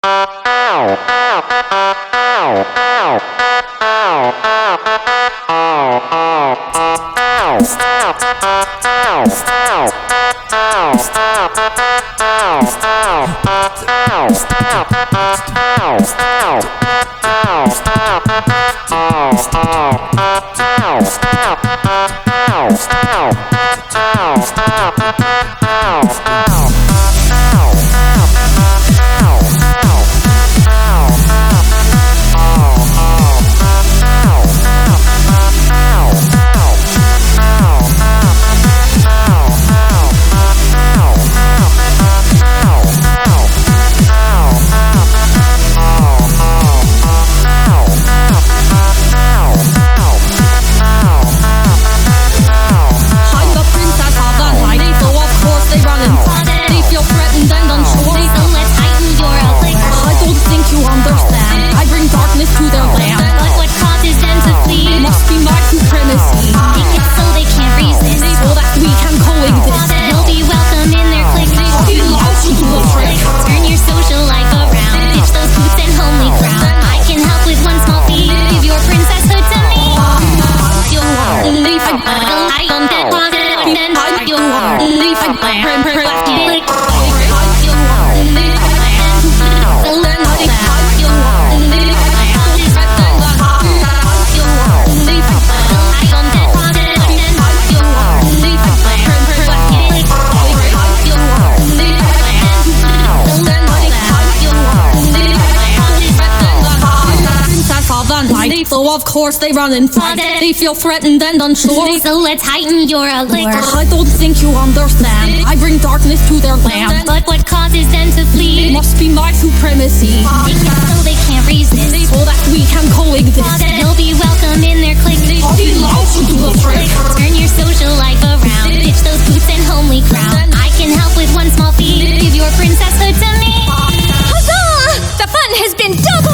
So of course they run and fight. They feel threatened and unsure. So let's heighten your allure. I don't think you understand. I bring darkness to their land. But what causes them to flee? It must be my supremacy. So they can't resist. So that we can coexist. You'll be welcome in their clique. I'll be loud to do the trick. Turn your social life around. Ditch those boots and homely crown. I can help with one small fee. Give your princesshood to me. Huzzah! The fun has been doubled!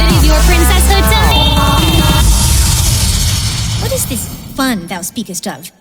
Fun thou speakest of.